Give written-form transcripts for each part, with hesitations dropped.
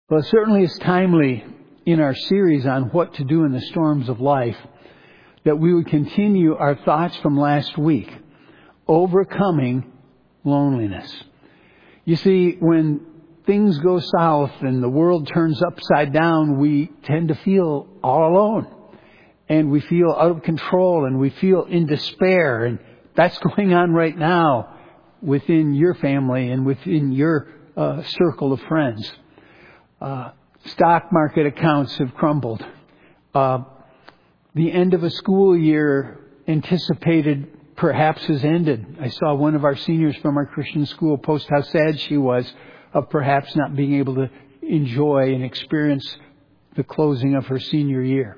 Well, it certainly is timely in our series on what to do in the storms of life that we would continue our thoughts from last week, overcoming loneliness. You see, when things go south and the world turns upside down, we tend to feel all alone. And we feel out of control and we feel in despair. And that's going on right now within your family and within your circle of friends. Stock market accounts have crumbled. The end of a school year anticipated perhaps has ended. I saw one of our seniors from our Christian school post how sad she was of perhaps not being able to enjoy and experience the closing of her senior year.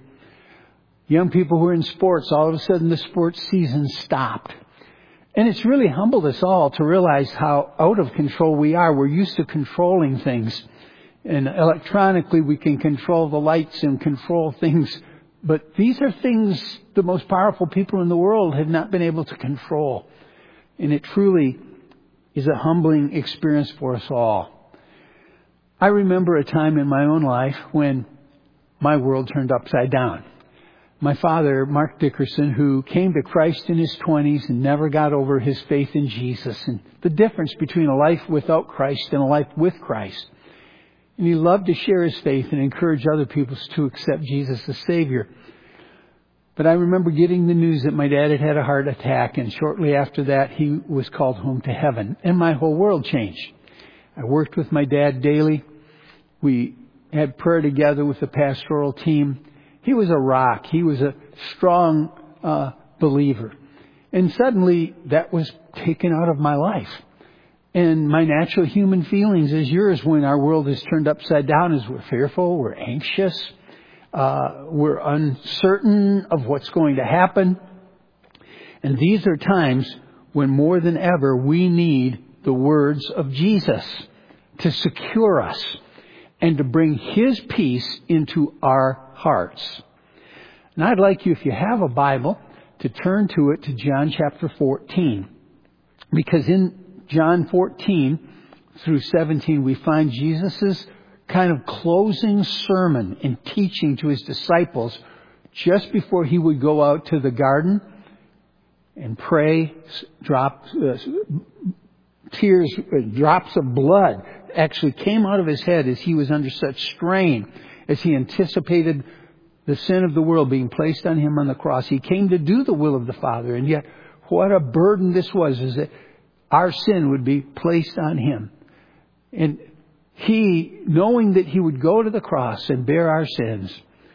Young people who are in sports, all of a sudden the sports season stopped. And it's really humbled us all to realize how out of control we are. We're used to controlling things. And electronically we can control the lights and control things. But these are things the most powerful people in the world have not been able to control. And it truly is a humbling experience for us all. I remember a time in my own life when my world turned upside down. My father, Mark Dickerson, who came to Christ in his 20s and never got over his faith in Jesus and the difference between a life without Christ and a life with Christ. And he loved to share his faith and encourage other people to accept Jesus as Savior. But I remember getting the news that my dad had had a heart attack, and shortly after that he was called home to heaven. And my whole world changed. I worked with my dad daily. We had prayer together with the pastoral team. He was a rock. He was a strong believer. And suddenly that was taken out of my life. And my natural human feelings as yours when our world is turned upside down is we're fearful, we're anxious, we're uncertain of what's going to happen. And these are times when more than ever we need the words of Jesus to secure us and to bring His peace into our hearts. And I'd like you, if you have a Bible, to turn to it to John chapter 14. Because in John 14 through 17, we find Jesus' kind of closing sermon and teaching to His disciples just before He would go out to the garden and pray, drops of blood actually came out of His head as He was under such strain, as He anticipated the sin of the world being placed on Him on the cross. He came to do the will of the Father, and yet what a burden this was, is that our sin would be placed on Him. And He, knowing that He would go to the cross and bear our sins,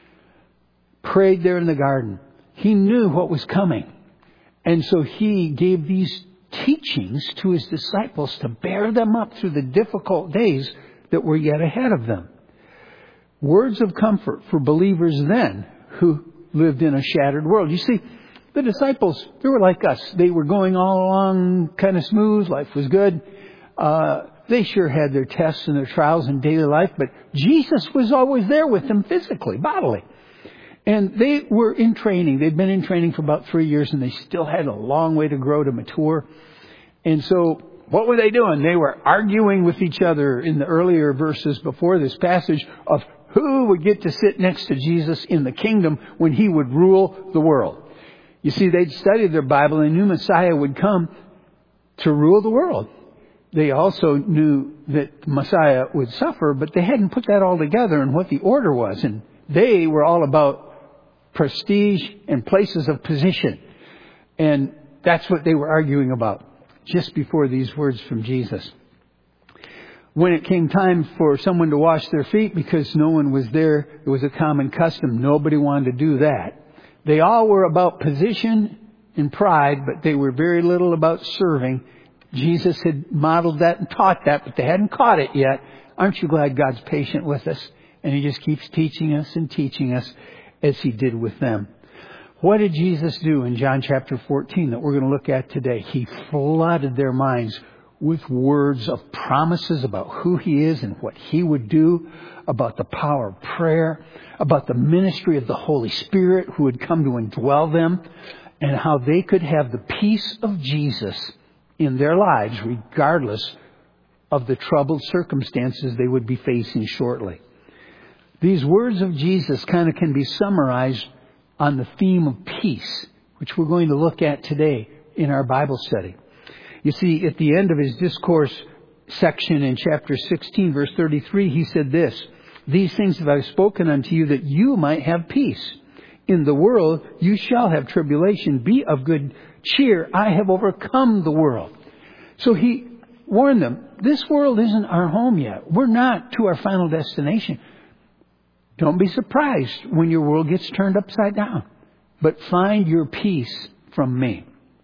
prayed there in the garden. He knew what was coming. And so He gave these teachings to His disciples to bear them up through the difficult days that were yet ahead of them. Words of comfort for believers then who lived in a shattered world. You see, the disciples, they were like us. They were going all along kind of smooth. Life was good. They sure had their tests and their trials in daily life, but Jesus was always there with them physically, bodily. And they were in training. They'd been in training for about 3 years, and they still had a long way to grow to mature. And so what were they doing? They were arguing with each other in the earlier verses before this passage of who would get to sit next to Jesus in the kingdom when He would rule the world. You see, they'd studied their Bible and knew Messiah would come to rule the world. They also knew that Messiah would suffer, but they hadn't put that all together and what the order was. And they were all about prestige and places of position. And that's what they were arguing about just before these words from Jesus. When it came time for someone to wash their feet because no one was there, it was a common custom. Nobody wanted to do that. They all were about position and pride, but they were very little about serving. Jesus had modeled that and taught that, but they hadn't caught it yet. Aren't you glad God's patient with us? And He just keeps teaching us and teaching us as He did with them. What did Jesus do in John chapter 14 that we're going to look at today? He flooded their minds with words of promises about who He is and what He would do, about the power of prayer, about the ministry of the Holy Spirit who would come to indwell them, and how they could have the peace of Jesus in their lives regardless of the troubled circumstances they would be facing shortly. These words of Jesus kind of can be summarized on the theme of peace, which we're going to look at today in our Bible study. You see, at the end of his discourse section in chapter 16, verse 33, he said this, "These things have I spoken unto you that you might have peace. In the world you shall have tribulation. Be of good cheer. I have overcome the world." So he warned them, this world isn't our home yet. We're not to our final destination. Don't be surprised when your world gets turned upside down. But find your peace from me.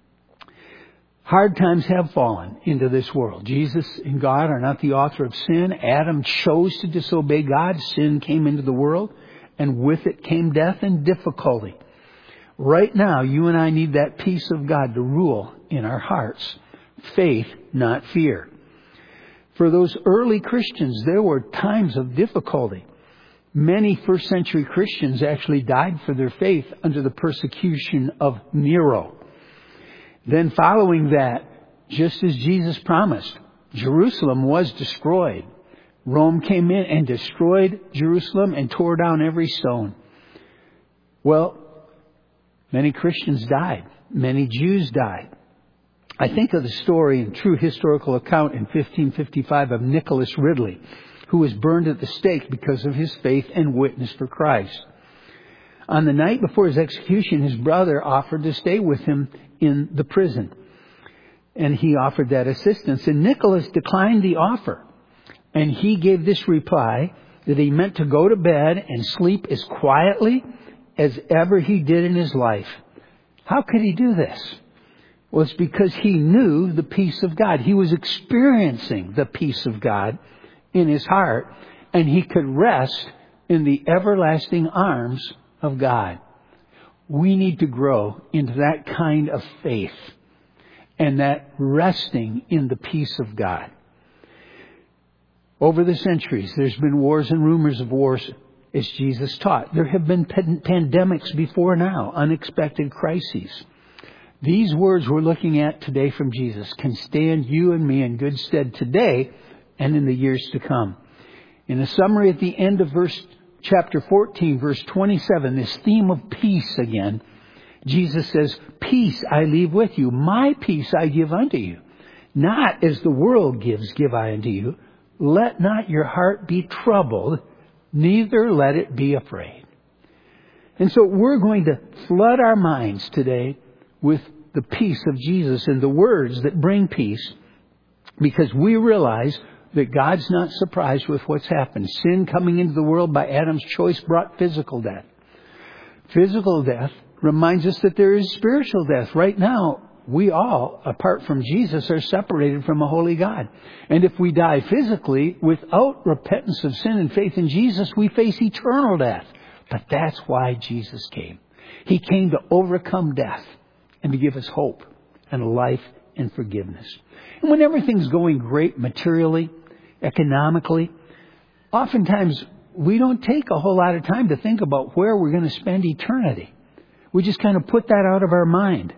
Hard times have fallen into this world. Jesus and God are not the author of sin. Adam chose to disobey God. Sin came into the world, and with it came death and difficulty. Right now, you and I need that peace of God to rule in our hearts. Faith, not fear. For those early Christians, there were times of difficulty. Many first century Christians actually died for their faith under the persecution of Nero. Then following that, just as Jesus promised, Jerusalem was destroyed. Rome came in and destroyed Jerusalem and tore down every stone. Well, many Christians died. Many Jews died. I think of the story and true historical account in 1555 of Nicholas Ridley, who was burned at the stake because of his faith and witness for Christ. On the night before his execution, his brother offered to stay with him in the prison. And he offered that assistance. And Nicholas declined the offer. And he gave this reply that he meant to go to bed and sleep as quietly as ever he did in his life. How could he do this? Well, it's because he knew the peace of God. He was experiencing the peace of God in his heart, and he could rest in the everlasting arms of God. We need to grow into that kind of faith and that resting in the peace of God. Over the centuries, there's been wars and rumors of wars, as Jesus taught. There have been pandemics before now, unexpected crises. These words we're looking at today from Jesus can stand you and me in good stead today and in the years to come. In a summary at the end of chapter 14, verse 27, this theme of peace again, Jesus says, "Peace I leave with you. My peace I give unto you. Not as the world gives, give I unto you. Let not your heart be troubled, neither let it be afraid." And so we're going to flood our minds today with the peace of Jesus and the words that bring peace, because we realize that God's not surprised with what's happened. Sin coming into the world by Adam's choice brought physical death. Physical death reminds us that there is spiritual death. Right now, we all, apart from Jesus, are separated from a holy God. And if we die physically without repentance of sin and faith in Jesus, we face eternal death. But that's why Jesus came. He came to overcome death and to give us hope and life and forgiveness. And when everything's going great materially, economically, oftentimes we don't take a whole lot of time to think about where we're going to spend eternity. We just kind of put that out of our mind.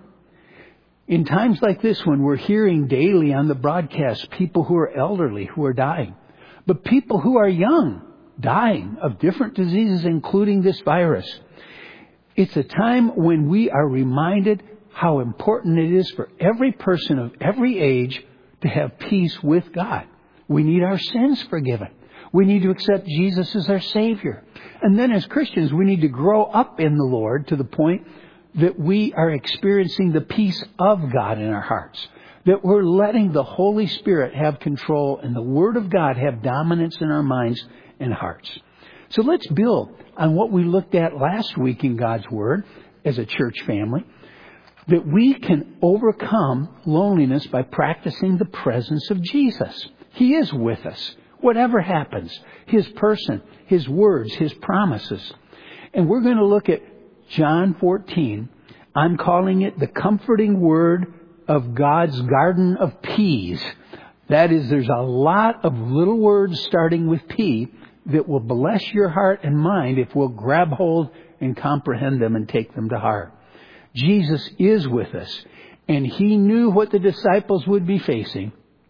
In times like this, when we're hearing daily on the broadcast people who are elderly who are dying, but people who are young dying of different diseases, including this virus, it's a time when we are reminded how important it is for every person of every age to have peace with God. We need our sins forgiven. We need to accept Jesus as our Savior. And then as Christians, we need to grow up in the Lord to the point that we are experiencing the peace of God in our hearts. That we're letting the Holy Spirit have control and the Word of God have dominance in our minds and hearts. So let's build on what we looked at last week in God's Word as a church family. That we can overcome loneliness by practicing the presence of Jesus. He is with us. Whatever happens, His person, His words, His promises. And we're going to look at John 14. I'm calling it the comforting word of God's garden of peas. That is, there's a lot of little words starting with P that will bless your heart and mind if we'll grab hold and comprehend them and take them to heart. Jesus is with us, and He knew what the disciples would be facing.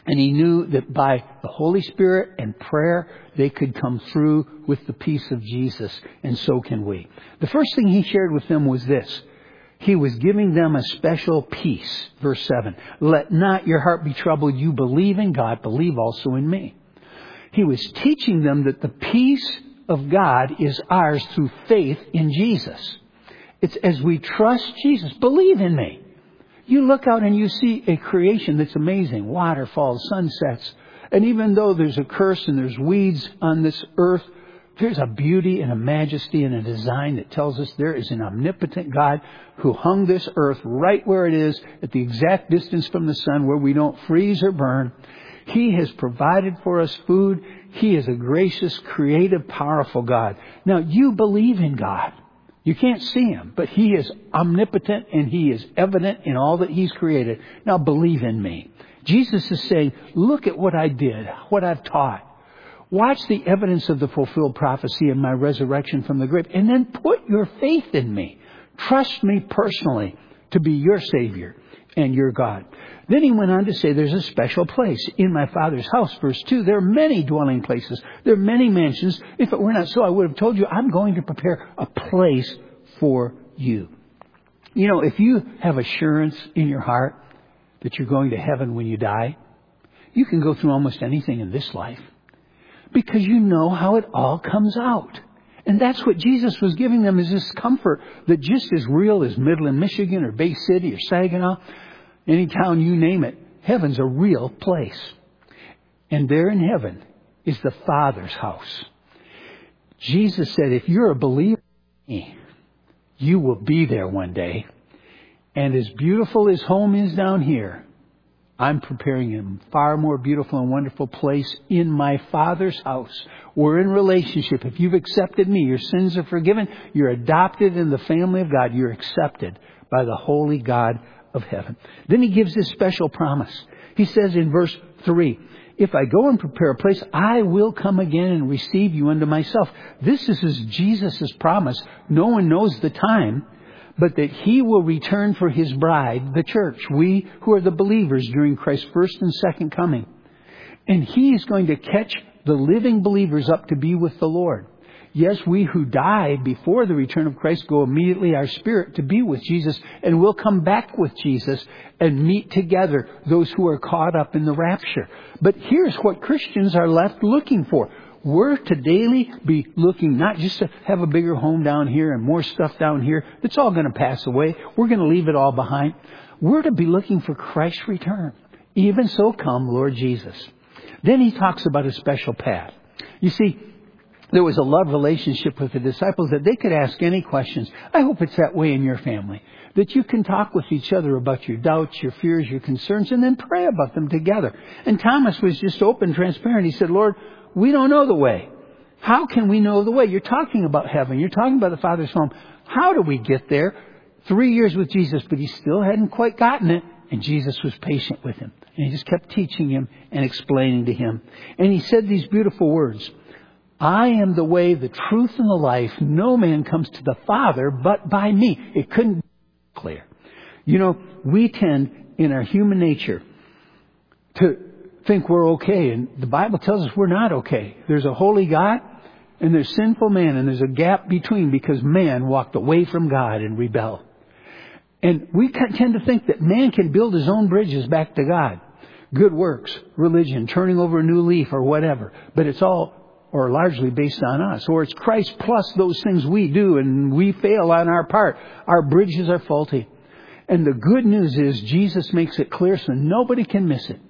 And he knew that by the Holy Spirit and prayer, they could come through with the peace of Jesus. And so can we. The first thing he shared with them was this. He was giving them a special peace. Verse 7. Let not your heart be troubled. You believe in God. Believe also in me. He was teaching them that the peace of God is ours through faith in Jesus. It's as we trust Jesus. Believe in me. You look out and you see a creation that's amazing. Waterfalls, sunsets. And even though there's a curse and there's weeds on this earth, there's a beauty and a majesty and a design that tells us there is an omnipotent God who hung this earth right where it is at the exact distance from the sun where we don't freeze or burn. He has provided for us food. He is a gracious, creative, powerful God. Now, you believe in God. You can't see Him, but He is omnipotent and He is evident in all that He's created. Now, believe in me. Jesus is saying, look at what I did, what I've taught. Watch the evidence of the fulfilled prophecy in my resurrection from the grave, and then put your faith in me. Trust me personally to be your Savior and your God. Then he went on to say there's a special place in my Father's house. Verse 2, there are many dwelling places. There are many mansions. If it were not so, I would have told you, I'm going to prepare a place for you. You know, if you have assurance in your heart that you're going to heaven when you die, you can go through almost anything in this life because you know how it all comes out. And that's what Jesus was giving them, is this comfort that just as real as Midland, Michigan, or Bay City, or Saginaw, any town you name it, heaven's a real place. And there in heaven is the Father's house. Jesus said, if you're a believer in me, you will be there one day. And as beautiful as home is down here, I'm preparing a far more beautiful and wonderful place in my Father's house. We're in relationship. If you've accepted me, your sins are forgiven. You're adopted in the family of God. You're accepted by the holy God of heaven. Then he gives this special promise. He says in verse 3, if I go and prepare a place, I will come again and receive you unto myself. This is Jesus' promise. No one knows the time, but that He will return for His bride, the church, we who are the believers during Christ's first and second coming. And He is going to catch the living believers up to be with the Lord. Yes, we who die before the return of Christ go immediately, our spirit, to be with Jesus, and we'll come back with Jesus and meet together those who are caught up in the rapture. But here's what Christians are left looking for. We're to daily be looking not just to have a bigger home down here and more stuff down here. It's all going to pass away. We're going to leave it all behind. We're to be looking for Christ's return. Even so come, Lord Jesus. Then he talks about a special path. You see, there was a love relationship with the disciples that they could ask any questions. I hope it's that way in your family, that you can talk with each other about your doubts, your fears, your concerns, and then pray about them together. And Thomas was just open, transparent. He said, Lord, we don't know the way. How can we know the way? You're talking about heaven. You're talking about the Father's home. How do we get there? 3 years with Jesus, but he still hadn't quite gotten it. And Jesus was patient with him. And he just kept teaching him and explaining to him. And he said these beautiful words. I am the way, the truth, and the life. No man comes to the Father but by me. It couldn't be clear. You know, we tend in our human nature to think we're okay. And the Bible tells us we're not okay. There's a holy God and there's sinful man. And there's a gap between because man walked away from God and rebelled. And we tend to think that man can build his own bridges back to God. Good works, religion, turning over a new leaf or whatever. But it's all or largely based on us. Or it's Christ plus those things we do and we fail on our part. Our bridges are faulty. And the good news is Jesus makes it clear so nobody can miss it.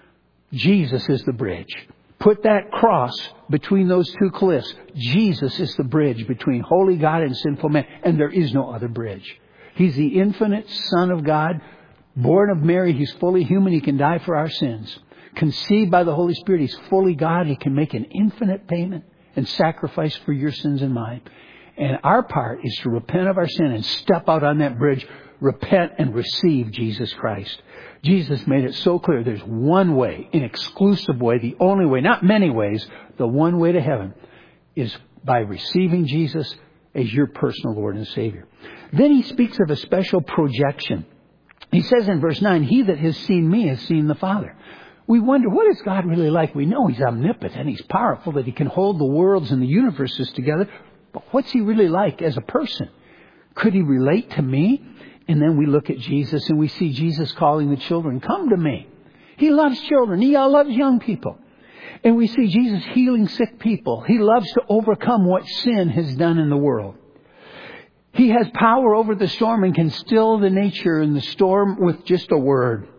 Jesus is the bridge. Put that cross between those two cliffs. Jesus is the bridge between holy God and sinful man. And there is no other bridge. He's the infinite Son of God. Born of Mary, He's fully human. He can die for our sins. Conceived by the Holy Spirit, He's fully God. He can make an infinite payment and sacrifice for your sins and mine. And our part is to repent of our sin and step out on that bridge, repent and receive Jesus Christ. Jesus made it so clear there's one way, an exclusive way, the only way, not many ways. The one way to heaven is by receiving Jesus as your personal Lord and Savior. Then he speaks of a special projection. He says in verse 9, He that has seen me has seen the Father. We wonder, what is God really like? We know He's omnipotent, He's powerful, that He can hold the worlds and the universes together. But what's He really like as a person? Could He relate to me? And then we look at Jesus and we see Jesus calling the children, come to me. He loves children. He loves young people. And we see Jesus healing sick people. He loves to overcome what sin has done in the world. He has power over the storm and can still the nature in the storm with just a word.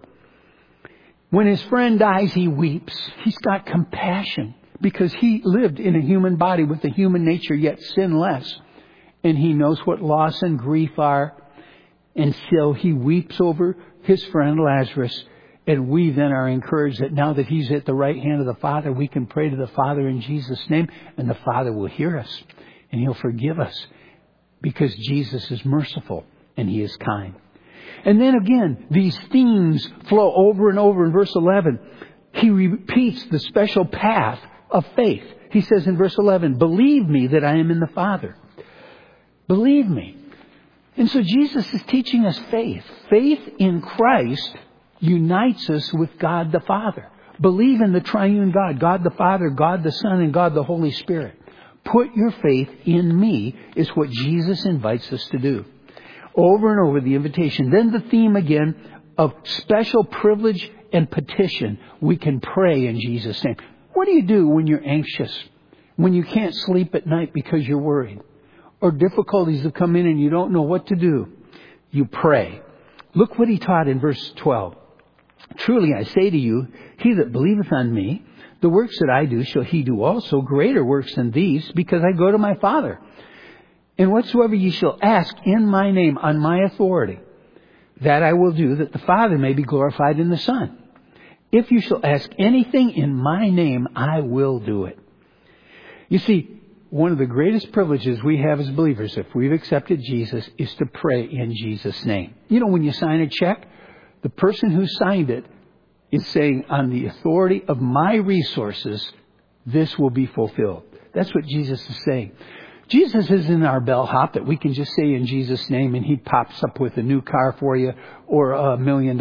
When his friend dies, he weeps. He's got compassion because he lived in a human body with a human nature, yet sinless. And he knows what loss and grief are. And so he weeps over his friend Lazarus. And we then are encouraged that now that he's at the right hand of the Father, we can pray to the Father in Jesus' name, and the Father will hear us and He'll forgive us because Jesus is merciful and He is kind. And then again, these themes flow over and over in verse 11. He repeats the special path of faith. He says in verse 11, believe me that I am in the Father. Believe me. And so Jesus is teaching us faith. Faith in Christ unites us with God the Father. Believe in the triune God, God the Father, God the Son, and God the Holy Spirit. Put your faith in me is what Jesus invites us to do. Over and over the invitation. Then the theme again of special privilege and petition. We can pray in Jesus' name. What do you do when you're anxious? When you can't sleep at night because you're worried? Or difficulties have come in and you don't know what to do? You pray. Look what He taught in verse 12. Truly I say to you, he that believeth on me, the works that I do shall he do also, greater works than these, because I go to my Father. And whatsoever ye shall ask in my name, on my authority, that I will do, that the Father may be glorified in the Son. If you shall ask anything in my name, I will do it. You see, one of the greatest privileges we have as believers, if we've accepted Jesus, is to pray in Jesus' name. You know, when you sign a check, the person who signed it is saying, on the authority of my resources, this will be fulfilled. That's what Jesus is saying. Jesus isn't our bellhop that we can just say in Jesus' name and He pops up with a new car for you or $1 million.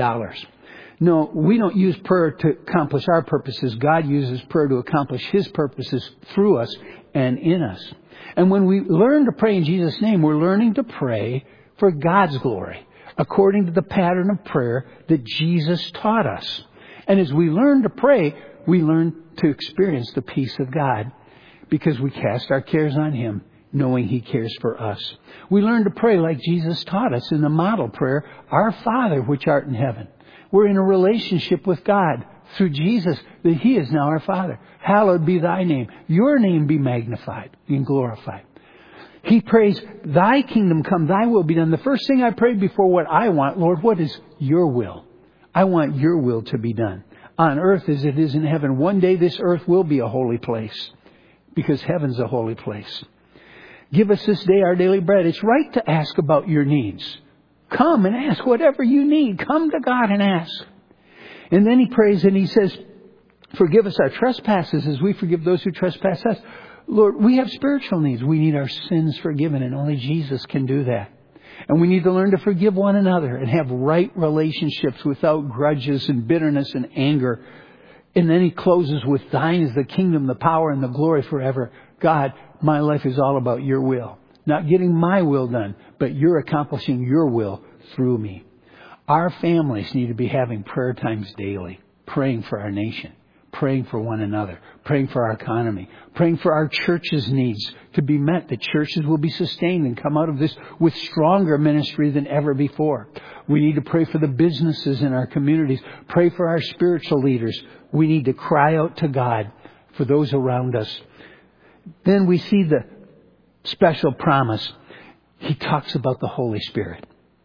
No, we don't use prayer to accomplish our purposes. God uses prayer to accomplish His purposes through us and in us. And when we learn to pray in Jesus' name, we're learning to pray for God's glory, according to the pattern of prayer that Jesus taught us. And as we learn to pray, we learn to experience the peace of God because we cast our cares on Him, knowing He cares for us. We learn to pray like Jesus taught us in the model prayer, Our Father which art in heaven. We're in a relationship with God through Jesus, that He is now our Father. Hallowed be thy name. Your name be magnified and glorified. He prays, thy kingdom come, thy will be done. The first thing I prayed before what I want, Lord, what is your will? I want your will to be done on earth as it is in heaven. One day this earth will be a holy place because heaven's a holy place. Give us this day our daily bread. It's right to ask about your needs. Come and ask whatever you need. Come to God and ask. And then He prays and He says, forgive us our trespasses as we forgive those who trespass us. Lord, we have spiritual needs. We need our sins forgiven, and only Jesus can do that. And we need to learn to forgive one another and have right relationships without grudges and bitterness and anger. And then He closes with, thine is the kingdom, the power, and the glory forever. God, my life is all about your will. Not getting my will done, but you're accomplishing your will through me. Our families need to be having prayer times daily, praying for our nation, praying for one another, praying for our economy, praying for our church's needs to be met, that churches will be sustained and come out of this with stronger ministry than ever before. We need to pray for the businesses in our communities, pray for our spiritual leaders. We need to cry out to God for those around us. Then we see the special promise. He talks about the Holy Spirit.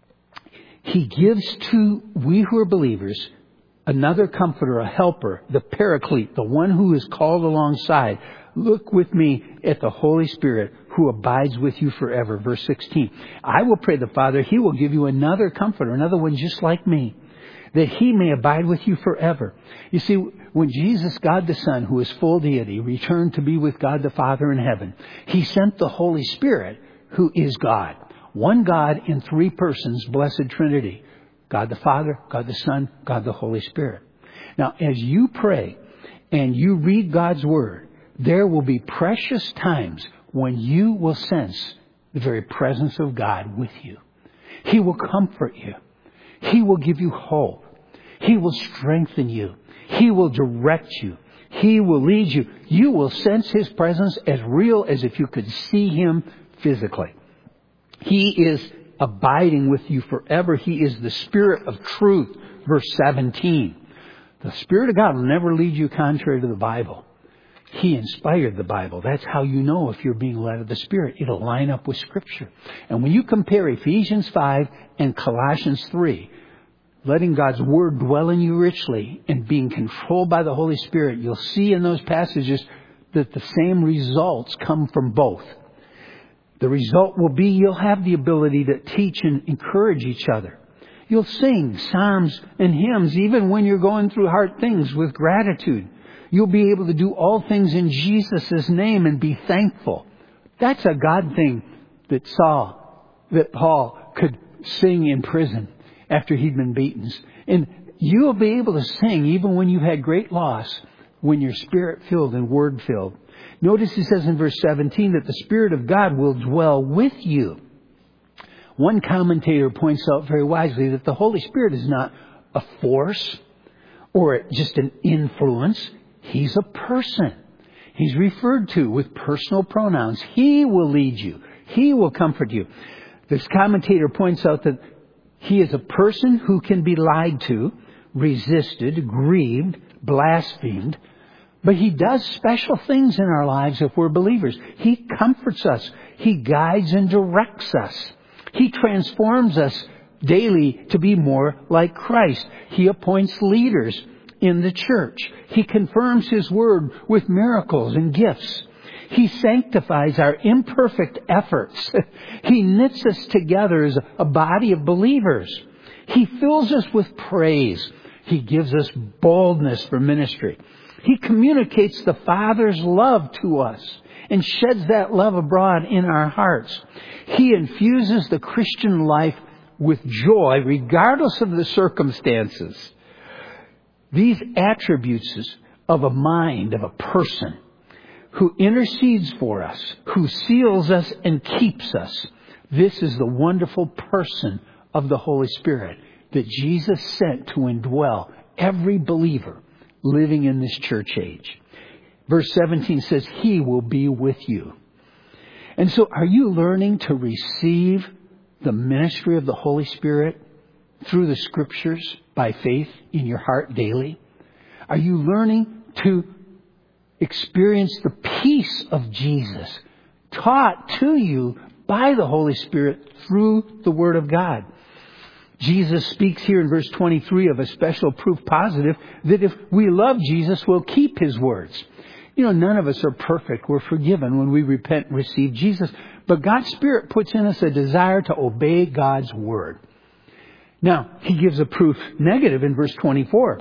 He gives to we who are believers another comforter, a helper, the paraclete, the one who is called alongside. Look with me at the Holy Spirit who abides with you forever. Verse 16. I will pray the Father, He will give you another comforter, another one just like me, that He may abide with you forever. You see, when Jesus, God the Son, who is full deity, returned to be with God the Father in heaven, He sent the Holy Spirit, who is God. One God in three persons, blessed Trinity. God the Father, God the Son, God the Holy Spirit. Now, as you pray and you read God's Word, there will be precious times when you will sense the very presence of God with you. He will comfort you. He will give you hope. He will strengthen you. He will direct you. He will lead you. You will sense His presence as real as if you could see Him physically. He is abiding with you forever. He is the Spirit of truth. Verse 17. The Spirit of God will never lead you contrary to the Bible. He inspired the Bible. That's how you know if you're being led of the Spirit. It'll line up with Scripture. And when you compare Ephesians 5 and Colossians 3, letting God's Word dwell in you richly and being controlled by the Holy Spirit, you'll see in those passages that the same results come from both. The result will be you'll have the ability to teach and encourage each other. You'll sing psalms and hymns even when you're going through hard things with gratitude. You'll be able to do all things in Jesus' name and be thankful. That's a God thing that Paul could sing in prison after he'd been beaten. And you'll be able to sing even when you've had great loss, when you're Spirit-filled and Word-filled. Notice he says in verse 17 that the Spirit of God will dwell with you. One commentator points out very wisely that the Holy Spirit is not a force or just an influence. He's a person. He's referred to with personal pronouns. He will lead you. He will comfort you. This commentator points out that He is a person who can be lied to, resisted, grieved, blasphemed. But He does special things in our lives if we're believers. He comforts us. He guides and directs us. He transforms us daily to be more like Christ. He appoints leaders in the church. He confirms His Word with miracles and gifts. He sanctifies our imperfect efforts. He knits us together as a body of believers. He fills us with praise. He gives us boldness for ministry. He communicates the Father's love to us and sheds that love abroad in our hearts. He infuses the Christian life with joy regardless of the circumstances. These attributes of a mind, of a person who intercedes for us, who seals us and keeps us. This is the wonderful person of the Holy Spirit that Jesus sent to indwell every believer living in this church age. Verse 17 says, He will be with you. And so are you learning to receive the ministry of the Holy Spirit through the Scriptures by faith in your heart daily? Are you learning to experience the peace of Jesus taught to you by the Holy Spirit through the Word of God? Jesus speaks here in verse 23 of a special proof positive that if we love Jesus, we'll keep His words. You know, none of us are perfect. We're forgiven when we repent and receive Jesus. But God's Spirit puts in us a desire to obey God's Word. Now, He gives a proof negative in verse 24.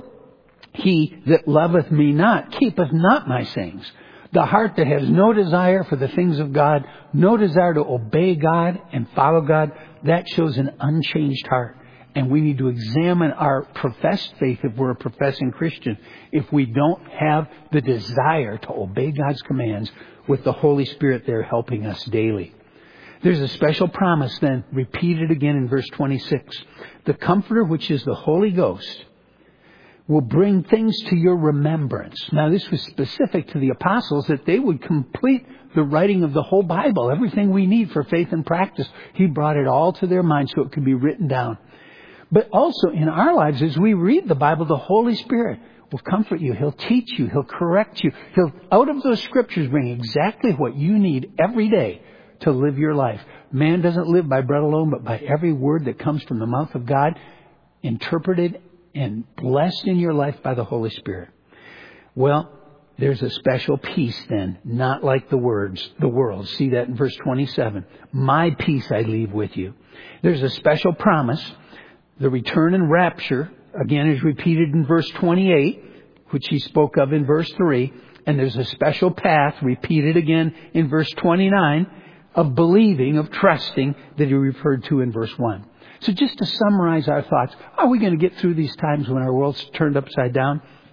He that loveth me not keepeth not my sayings. The heart that has no desire for the things of God, no desire to obey God and follow God, that shows an unchanged heart. And we need to examine our professed faith if we're a professing Christian, if we don't have the desire to obey God's commands with the Holy Spirit there helping us daily. There's a special promise then, repeated again in verse 26. The Comforter, which is the Holy Ghost, will bring things to your remembrance. Now, this was specific to the apostles, that they would complete the writing of the whole Bible. Everything we need for faith and practice, He brought it all to their minds so it could be written down. But also in our lives, as we read the Bible, the Holy Spirit will comfort you. He'll teach you. He'll correct you. He'll, out of those Scriptures, bring exactly what you need every day to live your life. Man doesn't live by bread alone, but by every word that comes from the mouth of God, interpreted and blessed in your life by the Holy Spirit. Well, there's a special peace then, not like the world. See that in verse 27. My peace I leave with you. There's a special promise. The return and rapture, again, is repeated in verse 28, which He spoke of in verse 3. And there's a special path, repeated again in verse 29, of believing, of trusting, that He referred to in verse 1. So just to summarize our thoughts, are we going to get through these times when our world's turned upside down?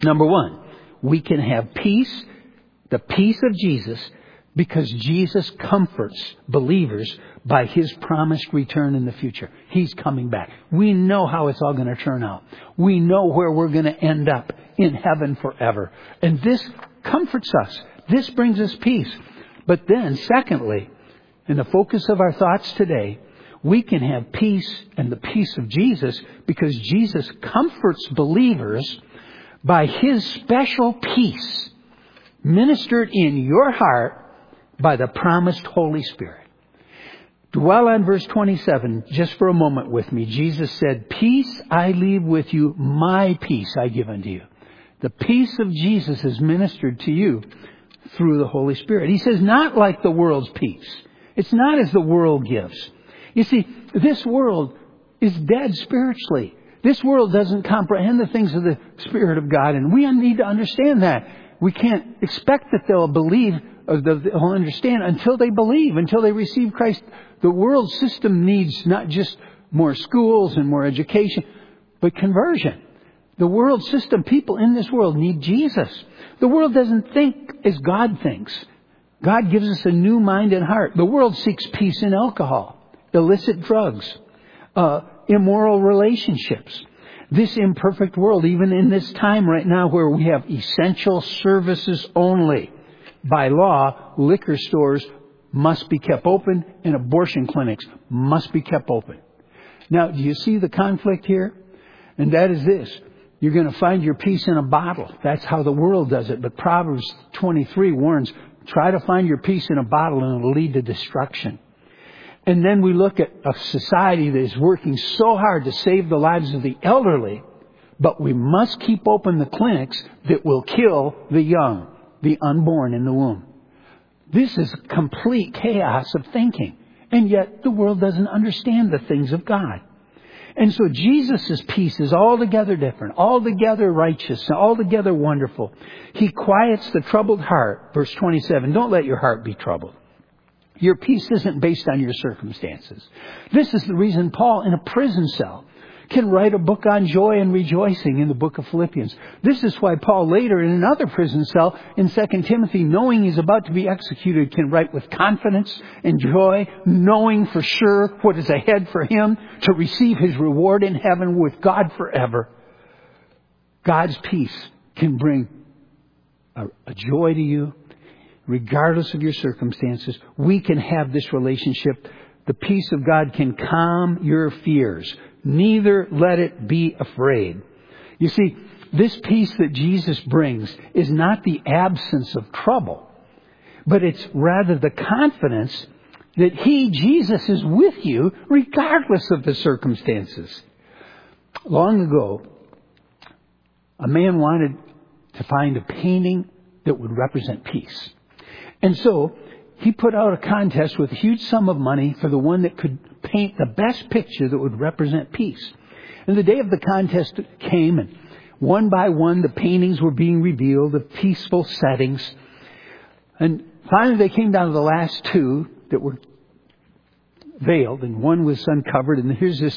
Number one, we can have peace, the peace of Jesus, because Jesus comforts believers by His promised return in the future. He's coming back. We know how it's all going to turn out. We know where we're going to end up in heaven forever. And this comforts us. This brings us peace. But then, secondly, in the focus of our thoughts today, we can have peace and the peace of Jesus because Jesus comforts believers by His special peace ministered in your heart by the promised Holy Spirit. Dwell on verse 27 just for a moment with me. Jesus said, "Peace I leave with you, my peace I give unto you." The peace of Jesus is ministered to you through the Holy Spirit. He says, not like the world's peace. It's not as the world gives. You see, this world is dead spiritually. This world doesn't comprehend the things of the Spirit of God, and we need to understand that. We can't expect that they'll believe or they'll understand until they believe, until they receive Christ. The world system needs not just more schools and more education, but conversion. The world system, people in this world need Jesus. The world doesn't think as God thinks. God gives us a new mind and heart. The world seeks peace in alcohol, illicit drugs, immoral relationships. This imperfect world, even in this time right now where we have essential services only. By law, liquor stores must be kept open and abortion clinics must be kept open. Now, do you see the conflict here? And that is this. You're going to find your peace in a bottle. That's how the world does it. But Proverbs 23 warns, try to find your peace in a bottle and it'll lead to destruction. And then we look at a society that is working so hard to save the lives of the elderly, but we must keep open the clinics that will kill the young, the unborn in the womb. This is complete chaos of thinking. And yet the world doesn't understand the things of God. And so Jesus' peace is altogether different, altogether righteous, altogether wonderful. He quiets the troubled heart. Verse 27, don't let your heart be troubled. Your peace isn't based on your circumstances. This is the reason Paul, in a prison cell, can write a book on joy and rejoicing in the book of Philippians. This is why Paul later in another prison cell in 2 Timothy, knowing he's about to be executed, can write with confidence and joy, knowing for sure what is ahead for him to receive his reward in heaven with God forever. God's peace can bring a joy to you, regardless of your circumstances. We can have this relationship. The peace of God can calm your fears. Neither let it be afraid. You see, this peace that Jesus brings is not the absence of trouble, but it's rather the confidence that He, Jesus, is with you regardless of the circumstances. Long ago, a man wanted to find a painting that would represent peace. And so he put out a contest with a huge sum of money for the one that could paint the best picture that would represent peace. And the day of the contest came, and one by one the paintings were being revealed of peaceful settings. And finally they came down to the last two that were veiled, and one was uncovered. And here's this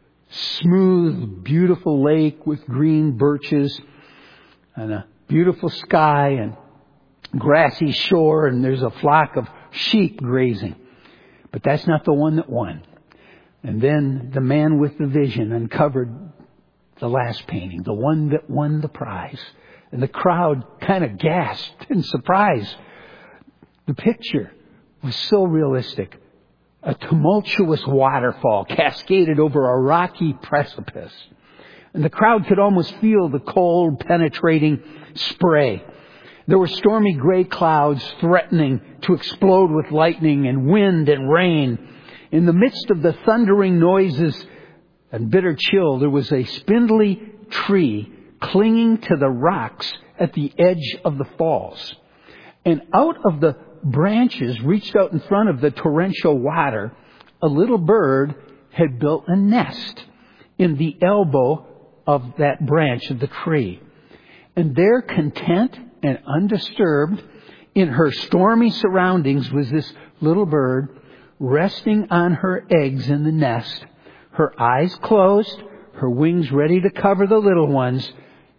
smooth, beautiful lake with green birches and a beautiful sky and grassy shore, and there's a flock of sheep grazing. But that's not the one that won. And then the man with the vision uncovered the last painting, the one that won the prize. And the crowd kind of gasped in surprise. The picture was so realistic. A tumultuous waterfall cascaded over a rocky precipice. And the crowd could almost feel the cold, penetrating spray. There were stormy gray clouds threatening to explode with lightning and wind and rain. In the midst of the thundering noises and bitter chill, there was a spindly tree clinging to the rocks at the edge of the falls. And out of the branches reached out in front of the torrential water, a little bird had built a nest in the elbow of that branch of the tree. And there, content and undisturbed in her stormy surroundings, was this little bird resting on her eggs in the nest, her eyes closed, her wings ready to cover the little ones,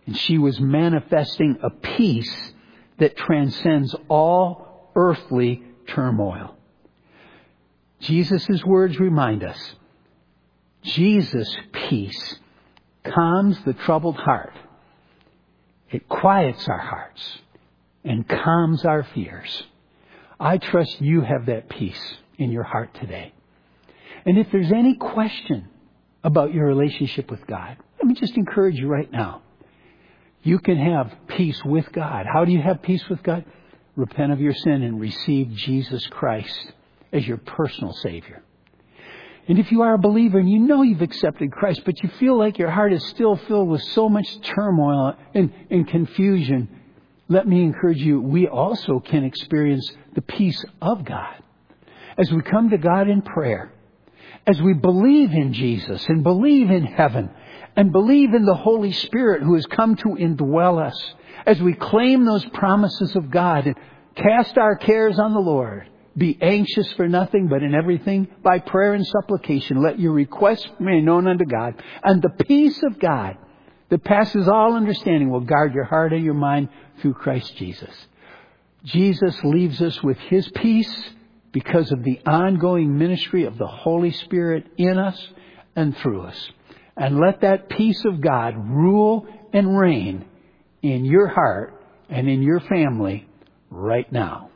And she was manifesting a peace that transcends all earthly turmoil. Jesus' words remind us, Jesus' peace calms the troubled heart. It quiets our hearts and calms our fears. I trust you have that peace in your heart today. And if there's any question about your relationship with God, let me just encourage you right now. You can have peace with God. How do you have peace with God? Repent of your sin and receive Jesus Christ as your personal Savior. And if you are a believer and you know you've accepted Christ, but you feel like your heart is still filled with so much turmoil and confusion, let me encourage you, we also can experience the peace of God. As we come to God in prayer, as we believe in Jesus and believe in heaven and believe in the Holy Spirit who has come to indwell us, as we claim those promises of God and cast our cares on the Lord, be anxious for nothing, but in everything by prayer and supplication, let your requests be made known unto God. And the peace of God that passes all understanding will guard your heart and your mind through Christ Jesus. Jesus leaves us with His peace because of the ongoing ministry of the Holy Spirit in us and through us. And let that peace of God rule and reign in your heart and in your family right now.